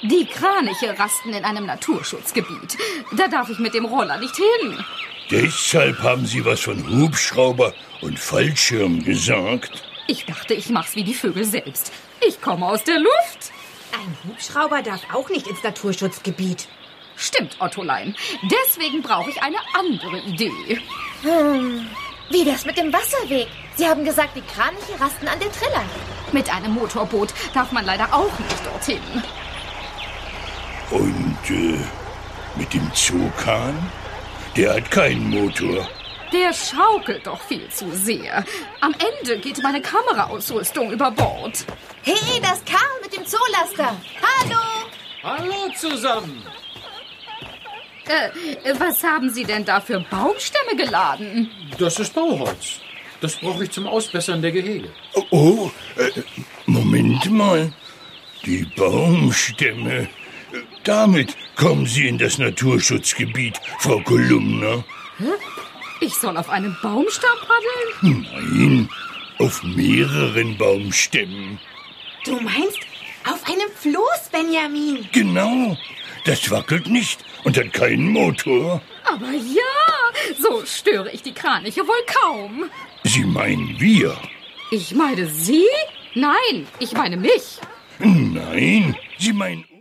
Die Kraniche rasten in einem Naturschutzgebiet. Da darf ich mit dem Roller nicht hin. Deshalb haben Sie was von Hubschrauber und Fallschirm gesagt? Ich dachte, ich mach's wie die Vögel selbst. Ich komme aus der Luft. Ein Hubschrauber darf auch nicht ins Naturschutzgebiet. Stimmt, Ottolein. Deswegen brauche ich eine andere Idee. Wie das mit dem Wasserweg? Sie haben gesagt, die Kraniche rasten an der Triller. Mit einem Motorboot darf man leider auch nicht dorthin. Und mit dem Zookan? Der hat keinen Motor. Der schaukelt doch viel zu sehr. Am Ende geht meine Kameraausrüstung über Bord. Hey, das Karl mit dem Zoolaster. Hallo! Hallo zusammen. Was haben Sie denn da für Baumstämme geladen? Das ist Bauholz. Das brauche ich zum Ausbessern der Gehege. Moment mal. Die Baumstämme. Damit kommen Sie in das Naturschutzgebiet, Frau Kolumna. Ich soll auf einem Baumstamm paddeln? Nein, auf mehreren Baumstämmen. Du meinst auf einem Floß, Benjamin? Genau. Das wackelt nicht und hat keinen Motor. Aber ja, so störe ich die Kraniche wohl kaum. Sie meinen wir? Ich meine Sie? Nein, ich meine mich. Nein, Sie meinen